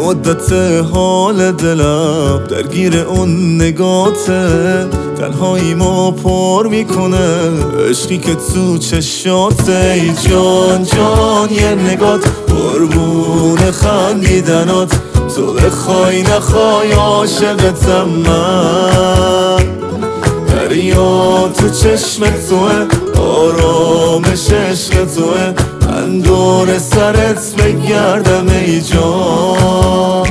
مدت حال دلم درگیر اون نگاته، تنهایی ما پر میکنه عشقی که تو چشاته. ای جان جان یه نگات قربون خندیدنات، تو بخوای نخوای عاشقتم من. دریا تو چشم توه، آرامش عشق توه، من دور سرت بگردم ای جان.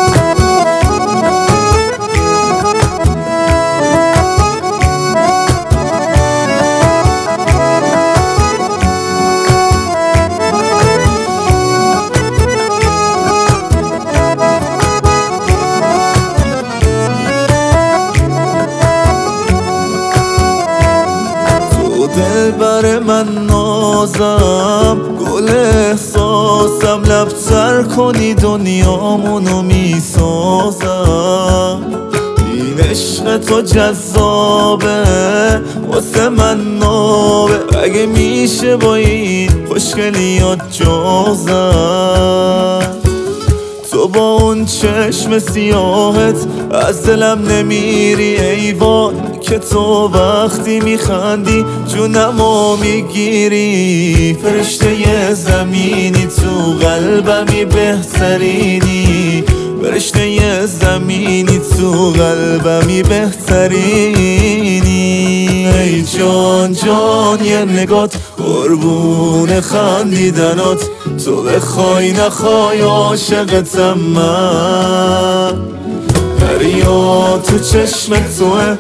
دلبر من نازم، گل احساسم، لبتر کنی دنیامونو میسازم. این عشق تو جذابه واسه من نابه، اگه میشه با این خوشگلیات جازم. تو با اون چشم سیاهت از دلم نمیری ایوان، که تو وقتی میخندی جونمو میگیری. فرشته ی زمینی تو قلبمی بهترینی، فرشته ی زمینی تو قلبمی بهترینی. ای جان جان یه نگات قربون خندیدنات، تو بخوای نخوای عاشقتم من. دریا تو چشم توه،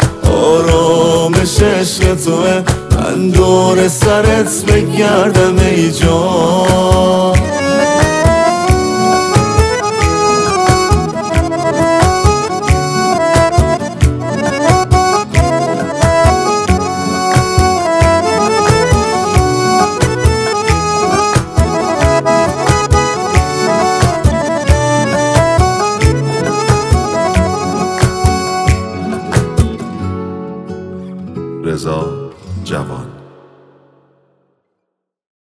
آرامش عشق توه، من دور سرت بگردم ای جان.